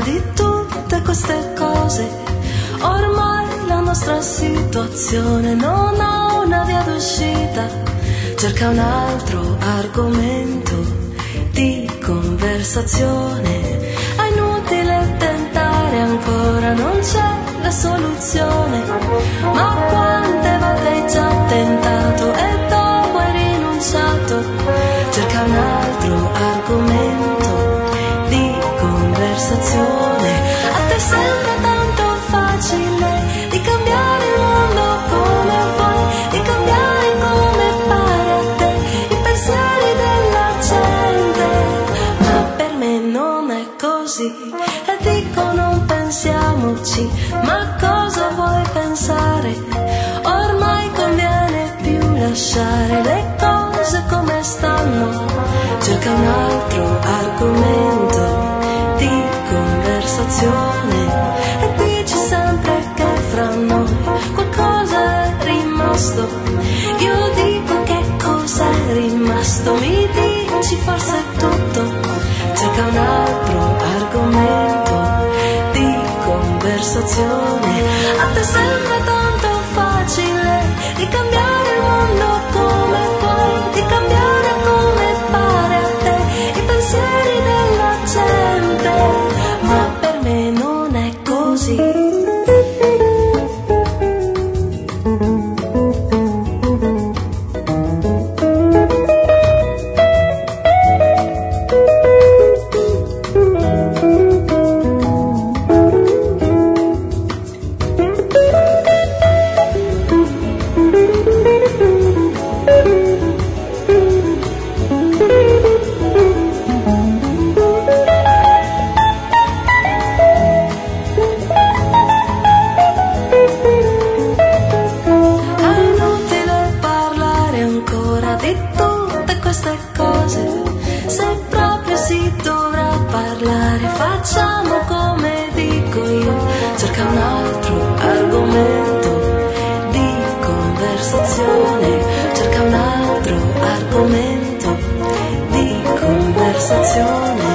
di tutte queste cose. Ormai la nostra situazione non ha una via d'uscita, cerca un altro argomento di conversazione. È inutile tentare ancora, non c'è la soluzione. Ma quante volte hai già tentato e dopo hai rinunciato? Cerca un altro argomento di conversazione. A te sembra tanto facile di cambiare il mondo come vuoi, di cambiare come pare a te i pensieri della gente. Ma per me non è così e dico non pensiamoci. Ma cosa vuoi pensare? Ormai conviene più lasciare le cose come stanno. Cerca un altro argomento di conversazione e dici sempre che fra noi qualcosa è rimasto. Io dico che cosa è rimasto, mi dici forse tutto. Cerca un altro argomento di conversazione. A te sembra tanto facile di cambiare il mondo come puoi, di cambiare come pare a te i pensieri della gente. Ma per me non è così. Di tutte queste cose, se proprio si dovrà parlare, facciamo come dico io. Cerca un altro argomento di conversazione, cerca un altro argomento di conversazione.